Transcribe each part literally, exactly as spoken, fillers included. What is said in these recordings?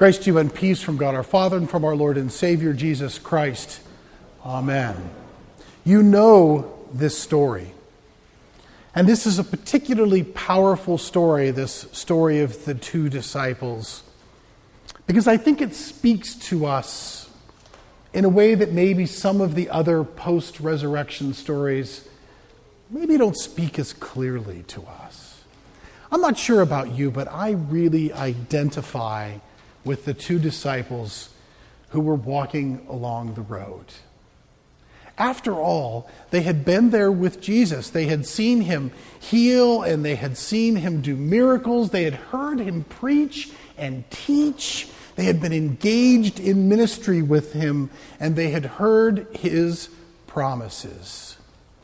Grace to you and peace from God our Father and from our Lord and Savior Jesus Christ. Amen. You know this story. And this is a particularly powerful story, this story of the two disciples, because I think it speaks to us in a way that maybe some of the other post-resurrection stories maybe don't speak as clearly to us. I'm not sure about you, but I really identify with the two disciples who were walking along the road. After all, they had been there with Jesus. They had seen him heal and they had seen him do miracles. They had heard him preach and teach. They had been engaged in ministry with him and they had heard his promises.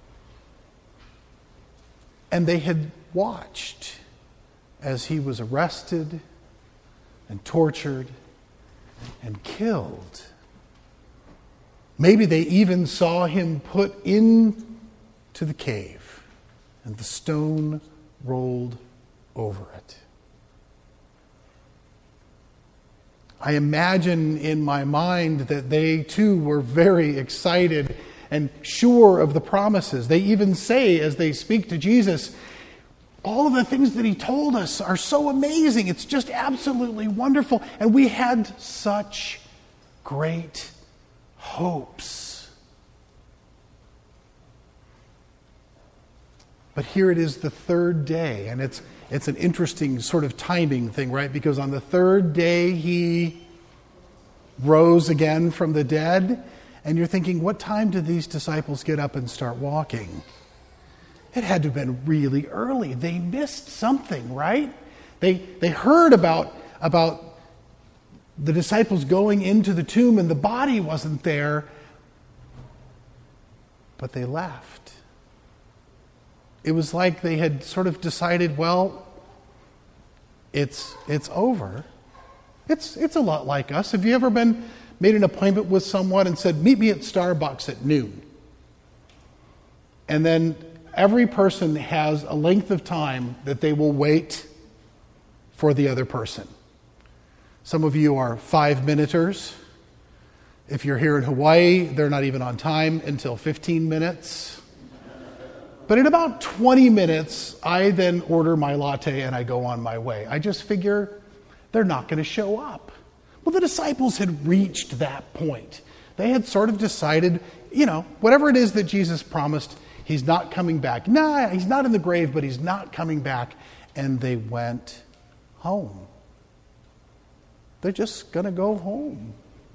And they had watched as he was arrested and tortured and killed. Maybe they even saw him put into the cave and the stone rolled over it. I imagine in my mind that they too were very excited and sure of the promises. They even say as they speak to Jesus, all of the things that he told us are so amazing. It's just absolutely wonderful. And we had such great hopes. But here it is the third day, and it's it's an interesting sort of timing thing, right? Because on the third day he rose again from the dead, and you're thinking, what time did these disciples get up and start walking? It had to have been really early. They missed something, right? They they heard about about the disciples going into the tomb and the body wasn't there, but they left. It was like they had sort of decided, well, it's it's over. It's it's a lot like us. Have you ever been made an appointment with someone and said, meet me at Starbucks at noon? And then every person has a length of time that they will wait for the other person. Some of you are five-minuters. If you're here in Hawaii, they're not even on time until fifteen minutes. But in about twenty minutes, I then order my latte and I go on my way. I just figure they're not going to show up. Well, the disciples had reached that point. They had sort of decided, you know, whatever it is that Jesus promised, he's not coming back. Nah, he's not in the grave, but he's not coming back. And they went home. They're just going to go home.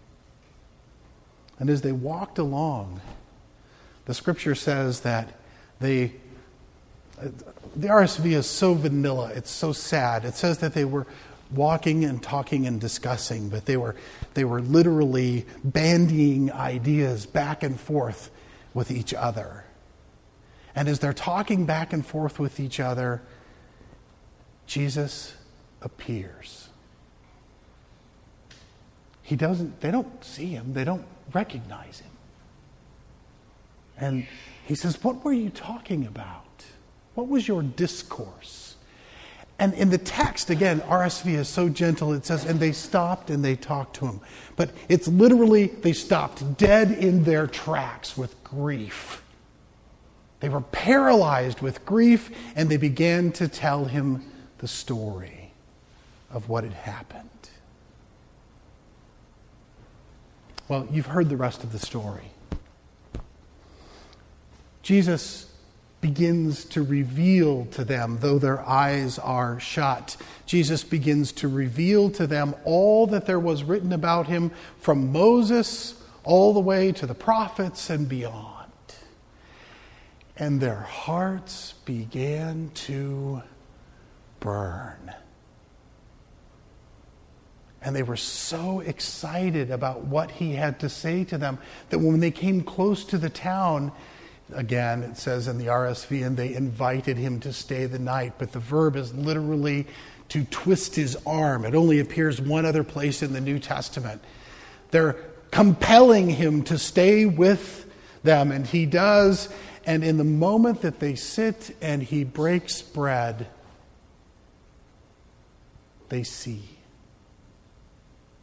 And as they walked along, the scripture says that they, the R S V is so vanilla, it's so sad. It says that they were walking and talking and discussing, but they were they were literally bandying ideas back and forth with each other. And as they're talking back and forth with each other, Jesus appears. He doesn't, they don't see him. They don't recognize him. And he says, what were you talking about? What was your discourse? And in the text, again, R S V is so gentle. It says, and they stopped and they talked to him. But it's literally, they stopped dead in their tracks with grief. They were paralyzed with grief, and they began to tell him the story of what had happened. Well, you've heard the rest of the story. Jesus begins to reveal to them, though their eyes are shut, Jesus begins to reveal to them all that there was written about him from Moses all the way to the prophets and beyond. And their hearts began to burn. And they were so excited about what he had to say to them that when they came close to the town, again, it says in the R S V, and they invited him to stay the night. But the verb is literally to twist his arm. It only appears one other place in the New Testament. They're compelling him to stay with them, and he does. And in the moment that they sit and he breaks bread, they see.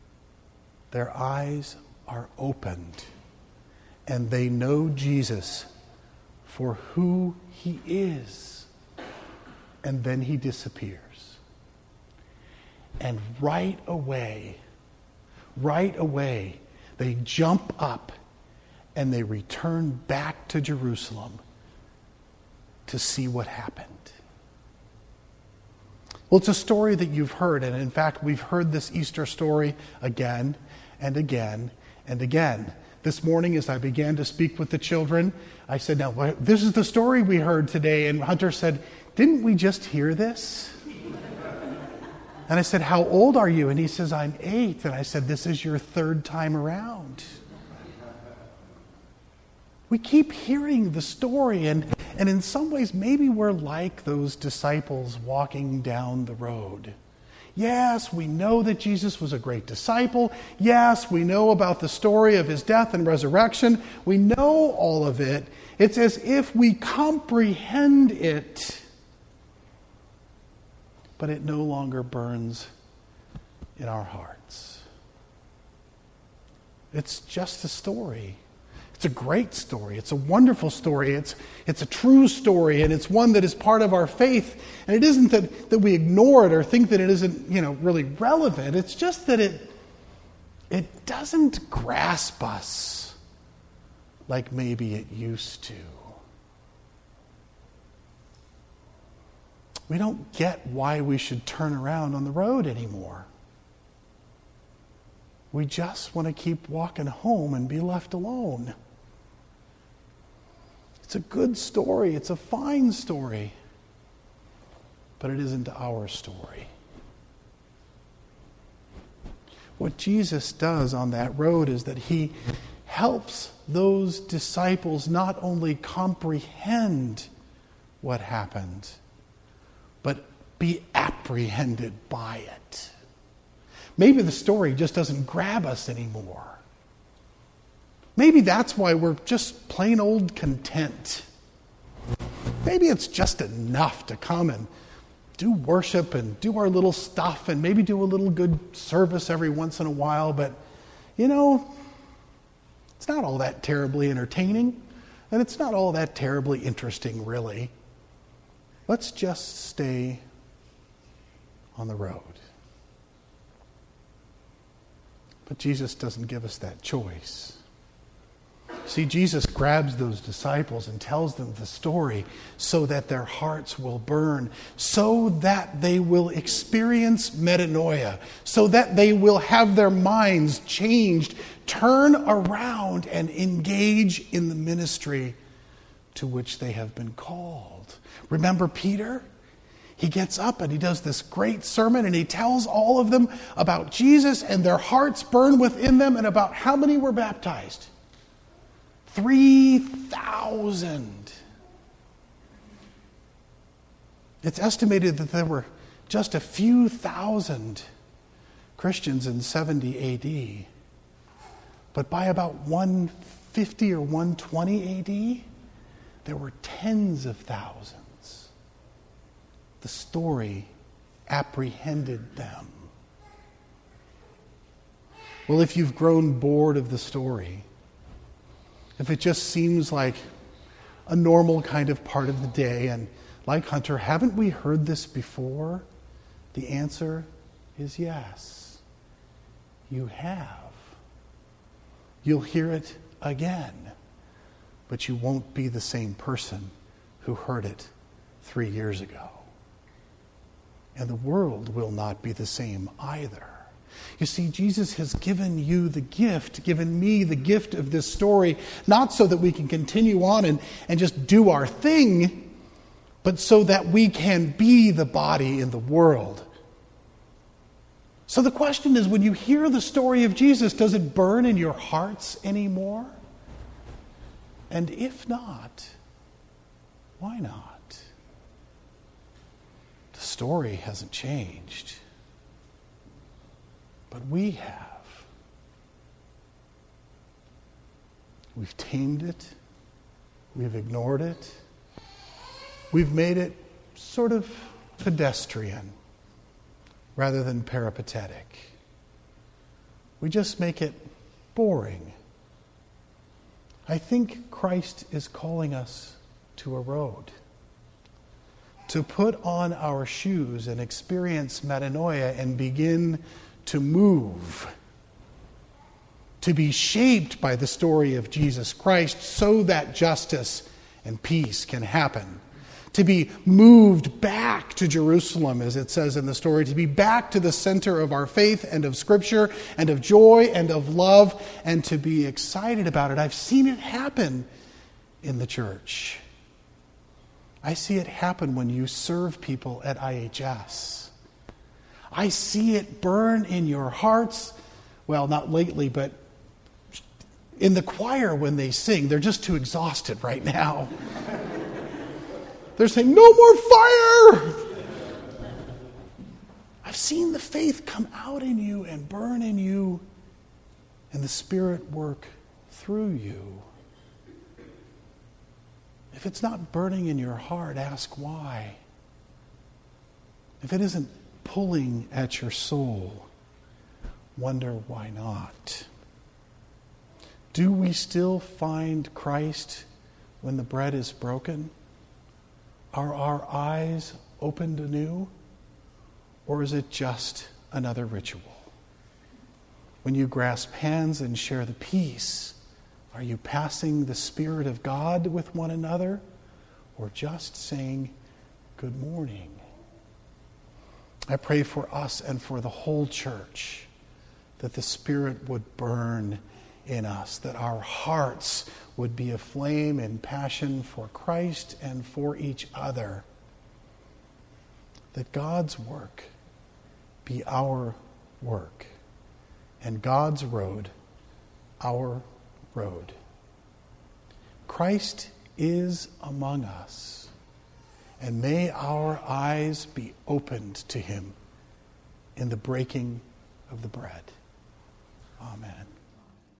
their eyes are opened and they know Jesus for who he is. And then he disappears. And right away, right away, they jump up and they return back to Jerusalem to see what happened. Well, it's a story that you've heard, and in fact, we've heard this Easter story again and again and again. This morning, as I began to speak with the children, I said, now, this is the story we heard today. And Hunter said, didn't we just hear this? And I said, how old are you? And he says, I'm eight. And I said, this is your third time around. We keep hearing the story, and, and in some ways, maybe we're like those disciples walking down the road. Yes, we know that Jesus was a great disciple. Yes, we know about the story of his death and resurrection. We know all of it. It's as if we comprehend it, but it no longer burns in our hearts. It's just a story. It's a great story. It's a wonderful story. It's, it's a true story, and it's one that is part of our faith. And it isn't that, that we ignore it or think that it isn't, you know, really relevant. It's just that it, it doesn't grasp us like maybe it used to. We don't get why we should turn around on the road anymore. We just want to keep walking home and be left alone. It's a good story. It's a fine story. But it isn't our story. What Jesus does on that road is that he helps those disciples not only comprehend what happened, but be apprehended by it. Maybe the story just doesn't grab us anymore. Maybe that's why we're just plain old content. Maybe it's just enough to come and do worship and do our little stuff and maybe do a little good service every once in a while, but, you know, it's not all that terribly entertaining, and it's not all that terribly interesting, really. Let's just stay on the road. But Jesus doesn't give us that choice. See, Jesus grabs those disciples and tells them the story so that their hearts will burn, so that they will experience metanoia, so that they will have their minds changed, turn around and engage in the ministry to which they have been called. Remember Peter? He gets up and he does this great sermon and he tells all of them about Jesus, and their hearts burn within them, and about how many were baptized? three thousand. It's estimated that there were just a few thousand Christians in seventy A D. But by about one fifty or one twenty A D, there were tens of thousands. The story apprehended them. Well, if you've grown bored of the story, if it just seems like a normal kind of part of the day, and like Hunter, haven't we heard this before? The answer is yes. You have. You'll hear it again, but you won't be the same person who heard it three years ago. And the world will not be the same either. You see, Jesus has given you the gift, given me the gift of this story, not so that we can continue on and, and just do our thing, but so that we can be the body in the world. So the question is, when you hear the story of Jesus, does it burn in your hearts anymore? And if not, why not? The story hasn't changed. But we have. We've tamed it. We've ignored it. We've made it sort of pedestrian rather than peripatetic. we just make it boring. I think Christ is calling us to a road, to put on our shoes and experience metanoia and begin to move, to be shaped by the story of Jesus Christ so that justice and peace can happen, to be moved back to Jerusalem, as it says in the story, to be back to the center of our faith and of Scripture and of joy and of love, and to be excited about it. I've seen it happen in the church. I see it happen when you serve people at I H S. I see it burn in your hearts. Well, not lately, but in the choir when they sing. They're just too exhausted right now. They're saying, "No more fire!" I've seen the faith come out in you and burn in you, and the Spirit work through you. If it's not burning in your heart, ask why. If it isn't pulling at your soul, wonder why not. Do we still find Christ when the bread is broken? Are our eyes opened anew? Or is it just another ritual? When you grasp hands and share the peace, are you passing the Spirit of God with one another? Or just saying, "Good morning"? I pray for us and for the whole church that the Spirit would burn in us, that our hearts would be aflame in passion for Christ and for each other, that God's work be our work, and God's road our road. Christ is among us, and may our eyes be opened to him in the breaking of the bread. Amen.